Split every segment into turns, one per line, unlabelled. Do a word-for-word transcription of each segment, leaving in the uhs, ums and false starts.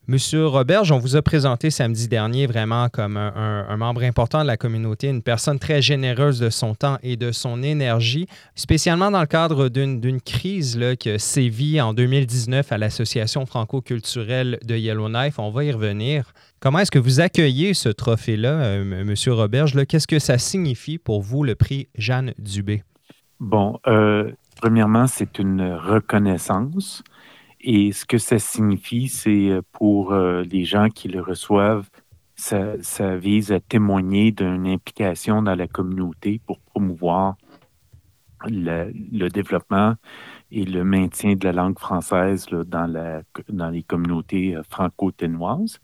Monsieur Roberge, on vous a présenté samedi dernier vraiment comme un, un- un membre important de la communauté, une personne très généreuse de son temps et de son énergie, spécialement dans le cadre d'une, d'une crise là, qui a sévi en deux mille dix-neuf à l'Association franco-culturelle de Yellowknife. On va y revenir. Comment est-ce que vous accueillez ce trophée-là, euh, M- Monsieur Roberge? Là? Qu'est-ce que ça signifie pour vous, le prix Jeanne Dubé?
Bon, euh, premièrement, c'est une reconnaissance. Et ce que ça signifie, c'est euh, pour euh, les gens qui le reçoivent, ça, ça vise à témoigner d'une implication dans la communauté pour promouvoir le, le développement et le maintien de la langue française là, dans la, dans les communautés euh, franco-ténoises.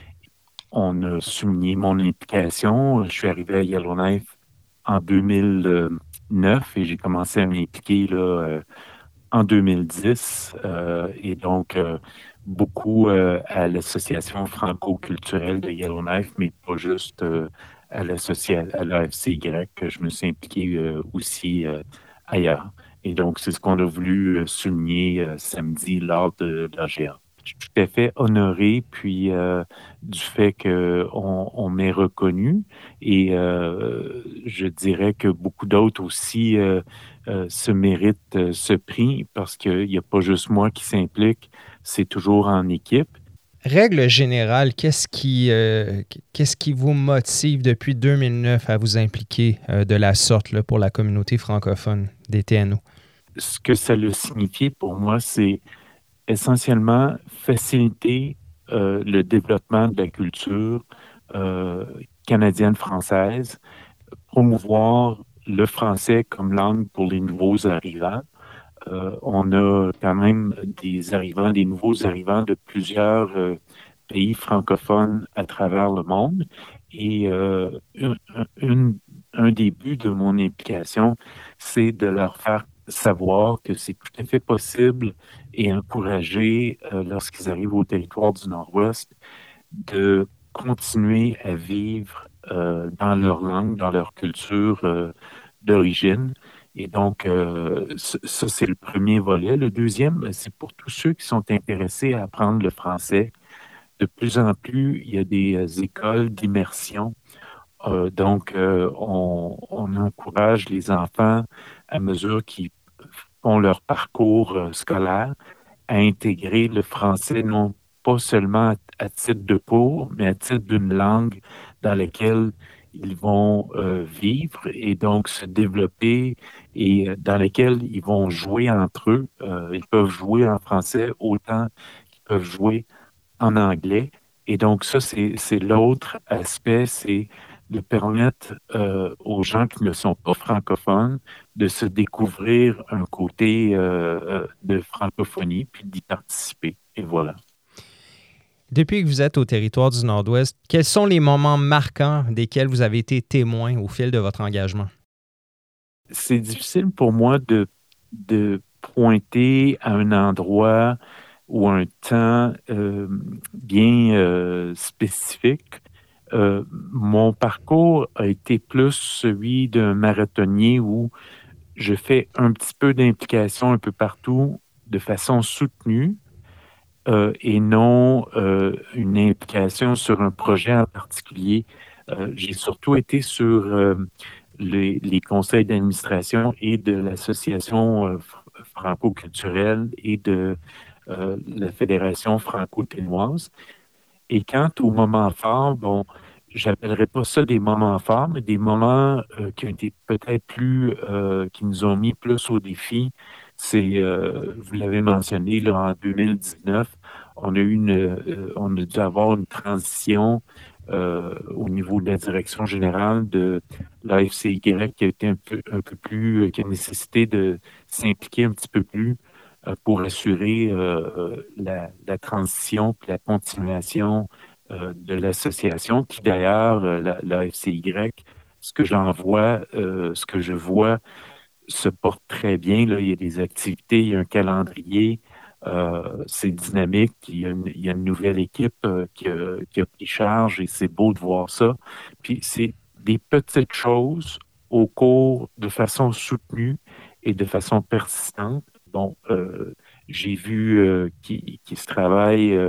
On a souligné mon implication. Je suis arrivé à Yellowknife en deux mille neuf et j'ai commencé à m'impliquer là, euh, en deux mille dix, euh, et donc euh, beaucoup euh, à l'Association franco-culturelle de Yellowknife, mais pas juste euh, à l'associa- à l'A F C Y, que je me suis impliqué euh, aussi euh, ailleurs. Et donc, c'est ce qu'on a voulu euh, souligner euh, samedi lors de l'A G A. Je suis tout à fait honoré, puis euh, du fait qu'on on m'ait reconnu, et euh, je dirais que beaucoup d'autres aussi euh, euh, se méritent euh, ce prix parce qu'il n'y a pas juste moi qui s'implique, c'est toujours en équipe.
Règle générale, qu'est-ce qui, euh, qu'est-ce qui vous motive depuis deux mille neuf à vous impliquer euh, de la sorte là, pour la communauté francophone des T N O?
Ce que ça a signifié pour moi, c'est essentiellement faciliter euh, le développement de la culture euh, canadienne-française, promouvoir le français comme langue pour les nouveaux arrivants. Euh, on a quand même des arrivants, des nouveaux arrivants de plusieurs euh, pays francophones à travers le monde. Et euh, un, une- un des buts de mon implication, c'est de leur faire savoir que c'est tout à fait possible et encourager, euh, lorsqu'ils arrivent au territoire du Nord-Ouest, de continuer à vivre euh, dans leur langue, dans leur culture euh, d'origine. Et donc, euh, ça, ça, c'est le premier volet. Le deuxième, ben, c'est pour tous ceux qui sont intéressés à apprendre le français. De plus en plus, il y a des euh, écoles d'immersion. Euh, donc, euh, on, on encourage les enfants, à mesure qu'ils font leur parcours euh, scolaire, à intégrer le français, non pas seulement à, à titre de cours, mais à titre d'une langue dans laquelle ils vont euh, vivre et donc se développer, et euh, dans laquelle ils vont jouer entre eux. Euh, ils peuvent jouer en français autant qu'ils peuvent jouer en anglais. Et donc ça, c'est, c'est l'autre aspect, c'est de permettre euh, aux gens qui ne sont pas francophones de se découvrir un côté euh, euh, de francophonie, puis d'y participer. Et voilà.
Depuis que vous êtes au territoire du Nord-Ouest, quels sont les moments marquants desquels vous avez été témoin au fil de votre engagement?
C'est difficile pour moi de, de pointer à un endroit ou un temps euh, bien euh, spécifique. Euh, mon parcours a été plus celui d'un marathonnier où je fais un petit peu d'implication un peu partout de façon soutenue, euh, et non euh, une implication sur un projet en particulier. Euh, j'ai surtout été sur euh, les, les conseils d'administration et de l'association euh, fr- franco-culturelle et de euh, la Fédération franco-ténoise. Et quant aux moments forts, bon, j'appellerais pas ça des moments forts, mais des moments euh, qui ont été peut-être plus, euh, qui nous ont mis plus au défi. C'est, euh, vous l'avez mentionné, là, en deux mille dix-neuf, on a eu une, euh, on a dû avoir une transition euh, au niveau de la direction générale de l'A F C Y qui a été un peu, un peu plus, euh, qui a nécessité de s'impliquer un petit peu plus euh, pour assurer euh, la, la transition puis la continuation euh, de l'association, qui d'ailleurs, euh, la, la F C Y, ce que j'en vois, euh, ce que je vois, se porte très bien. Là. Il y a des activités, il y a un calendrier, euh, c'est dynamique, il y a une, il y a une nouvelle équipe euh, qui a, qui a pris charge et c'est beau de voir ça. Puis c'est des petites choses au cours de façon soutenue et de façon persistante. Bon, euh, j'ai vu euh, qui, qui se travaille euh,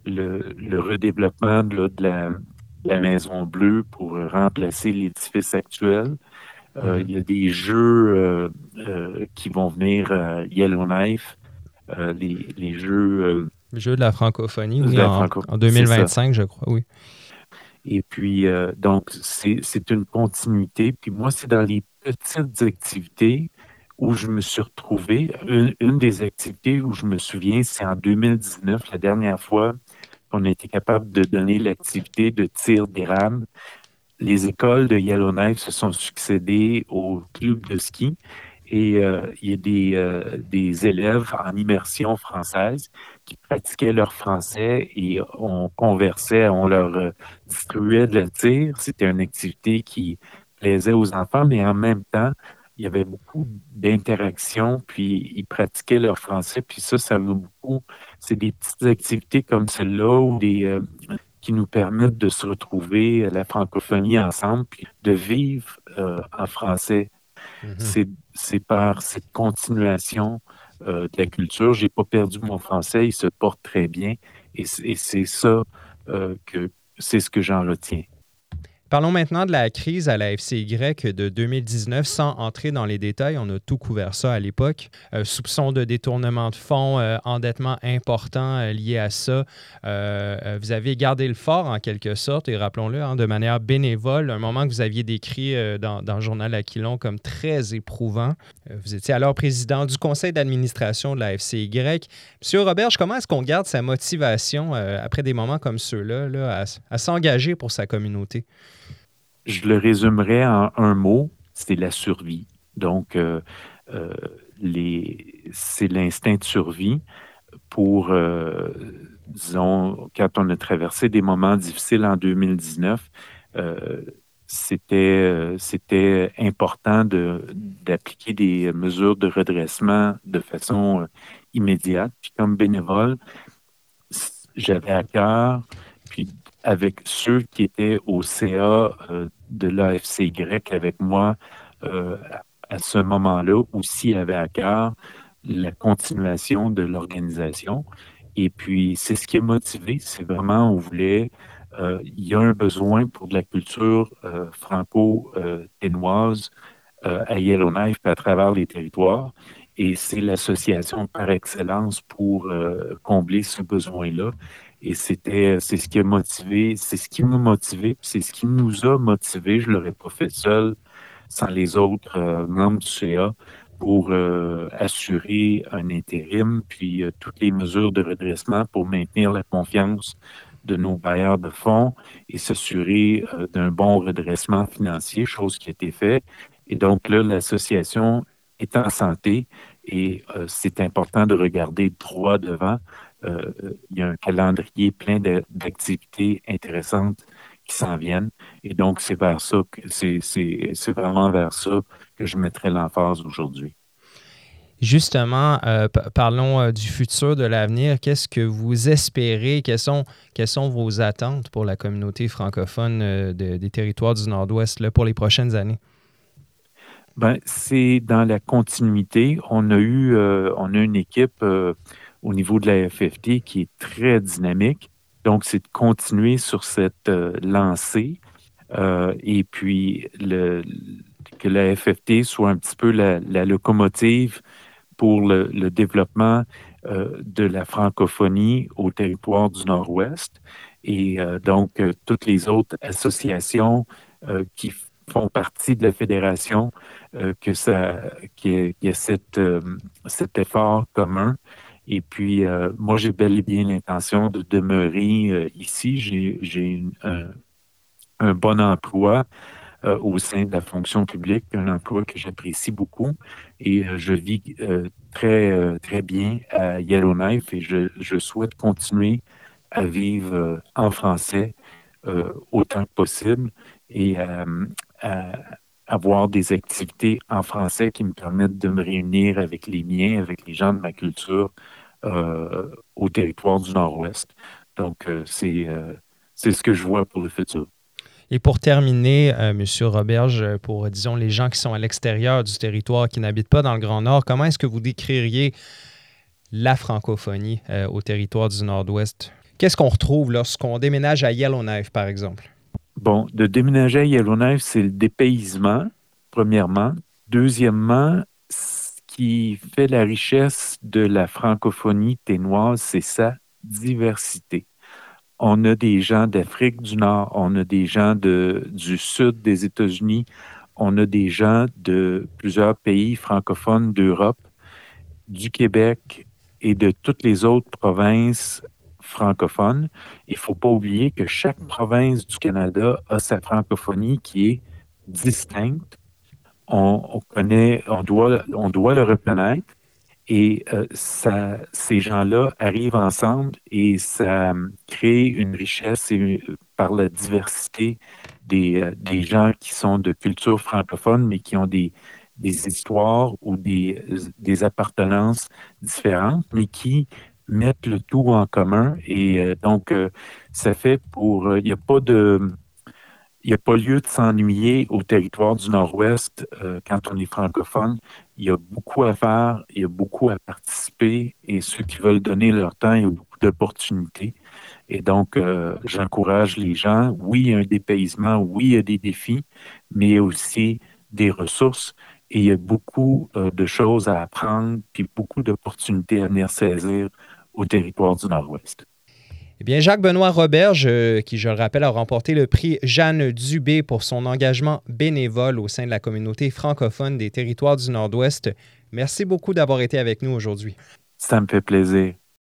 le, le redéveloppement là, de la, la Maison Bleue pour remplacer l'édifice actuel. Euh,
Mhm.
il y a des jeux euh, euh, qui vont venir à Yellowknife, euh, les, les jeux euh,
Le jeu de la francophonie,
de
oui,
la
en,
franco.
en
C'est ça.
deux mille vingt-cinq, je crois, oui.
Et puis, euh, donc, c'est, c'est une continuité. Puis moi, c'est dans les petites activités où je me suis retrouvé. Une, une des activités où je me souviens, c'est en deux mille dix-neuf, la dernière fois qu'on a été capable de donner l'activité de tir d'érable. Les écoles de Yellowknife se sont succédées au club de ski et euh, il y a des, euh, des élèves en immersion française qui pratiquaient leur français et on conversait, on leur euh, distribuait de la tir. C'était une activité qui plaisait aux enfants, mais en même temps, il y avait beaucoup d'interactions, puis ils pratiquaient leur français, puis ça, ça m'a beaucoup. C'est des petites activités comme celle-là ou des, euh, qui nous permettent de se retrouver à la francophonie ensemble, puis de vivre euh, en français.
Mhm.
C'est, c'est par cette continuation euh, de la culture. J'ai pas perdu mon français, il se porte très bien, et c'est, et c'est ça euh, que c'est ce que j'en retiens.
Parlons maintenant de la crise à la F C Y de deux mille dix-neuf. Sans entrer dans les détails, on a tout couvert ça à l'époque. Euh, soupçons de détournement de fonds, euh, endettement important euh, lié à ça. Euh, vous avez gardé le fort en quelque sorte, et rappelons-le, hein, de manière bénévole, un moment que vous aviez décrit euh, dans, dans le journal Aquilon comme très éprouvant. Euh, vous étiez alors président du conseil d'administration de la F C Y. Monsieur Roberge, comment est-ce qu'on garde sa motivation euh, après des moments comme ceux-là là, à, à s'engager pour sa communauté?
Je le résumerai en un mot, c'est la survie. Donc, euh, euh, les, c'est l'instinct de survie pour, euh, disons, quand on a traversé des moments difficiles en deux mille dix-neuf, euh, c'était, euh, c'était important de, d'appliquer des mesures de redressement de façon euh, immédiate. Puis comme bénévole, j'avais à cœur, puis avec ceux qui étaient au C A euh, de l'A F C Y avec moi euh, à ce moment-là aussi avaient à cœur la continuation de l'organisation. Et puis, c'est ce qui est motivé, c'est vraiment, on voulait, euh, il y a un besoin pour de la culture euh, franco-ténoise euh, à Yellowknife et à travers les territoires. Et c'est l'association par excellence pour euh, combler ce besoin-là. Et c'était, c'est ce qui a motivé, c'est ce qui m'a motivé, puis c'est ce qui nous a motivé. Je l'aurais pas fait seul sans les autres euh, membres du C A pour euh, assurer un intérim, puis euh, toutes les mesures de redressement pour maintenir la confiance de nos bailleurs de fonds et s'assurer euh, d'un bon redressement financier, chose qui a été faite. Et donc là, l'association est en santé et euh, c'est important de regarder droit devant. Euh, il y a un calendrier plein de, d'activités intéressantes qui s'en viennent. Et donc, c'est vers ça que c'est, c'est, c'est vraiment vers ça que je mettrai l'emphase aujourd'hui.
Justement, euh, p- parlons euh, du futur, de l'avenir. Qu'est-ce que vous espérez? Quelles sont, quelles sont vos attentes pour la communauté francophone euh, de- des territoires du Nord-Ouest là, pour les prochaines années?
Ben, c'est dans la continuité. On a eu, euh, on a une équipe euh, au niveau de la F F T qui est très dynamique. Donc, c'est de continuer sur cette euh, lancée euh, et puis le, que la F F T soit un petit peu la, la locomotive pour le, le développement euh, de la francophonie au territoire du Nord-Ouest. Et euh, donc, euh, toutes les autres associations euh, qui font partie de la fédération, euh, que ça, qu'il y ait, qu'il y ait cette, euh, cet effort commun. Et puis, euh, moi, j'ai bel et bien l'intention de demeurer euh, ici. J'ai, j'ai une- un, un bon emploi euh, au sein de la fonction publique, un emploi que j'apprécie beaucoup et euh, je vis euh, très, euh, très bien à Yellowknife et je, je souhaite continuer à vivre euh, en français euh, autant que possible et euh, à avoir des activités en français qui me permettent de me réunir avec les miens, avec les gens de ma culture euh, au territoire du Nord-Ouest. Donc, euh, c'est euh, c'est ce que je vois pour le futur.
Et pour terminer, euh, M. Roberge, pour, disons, les gens qui sont à l'extérieur du territoire, qui n'habitent pas dans le Grand Nord, comment est-ce que vous décririez la francophonie euh, au territoire du Nord-Ouest? Qu'est-ce qu'on retrouve lorsqu'on déménage à Yellowknife, par exemple?
Bon, de déménager à Yellowknife, c'est le dépaysement, premièrement. Deuxièmement, ce qui fait la richesse de la francophonie ténoise, c'est sa diversité. On a des gens d'Afrique du Nord, on a des gens de, du sud des États-Unis, on a des gens de plusieurs pays francophones d'Europe, du Québec et de toutes les autres provinces francophones. Il ne faut pas oublier que chaque province du Canada a sa francophonie qui est distincte. On, on connaît, on doit, on doit le reconnaître. Et euh, ça, ces gens-là arrivent ensemble et ça crée une richesse et, par la diversité des, euh, des gens qui sont de culture francophone, mais qui ont des, des histoires ou des, des appartenances différentes, mais qui mettent le tout en commun. Et euh, donc, euh, ça fait pour... Il n'y a pas de... Il n'y a pas lieu de s'ennuyer au territoire du Nord-Ouest euh, quand on est francophone. Il y a beaucoup à faire, il y a beaucoup à participer et ceux qui veulent donner leur temps, il y a beaucoup d'opportunités. Et donc, euh, j'encourage les gens. Oui, il y a un dépaysement, oui, il y a des défis, mais il y a aussi des ressources et il y a beaucoup euh, de choses à apprendre puis beaucoup d'opportunités à venir saisir au territoire du Nord-Ouest.
Eh bien, Jacques-Benoît Roberge, euh, qui, je le rappelle, a remporté le prix Jeanne Dubé pour son engagement bénévole au sein de la communauté francophone des territoires du Nord-Ouest. Merci beaucoup d'avoir été avec nous aujourd'hui.
Ça me fait plaisir.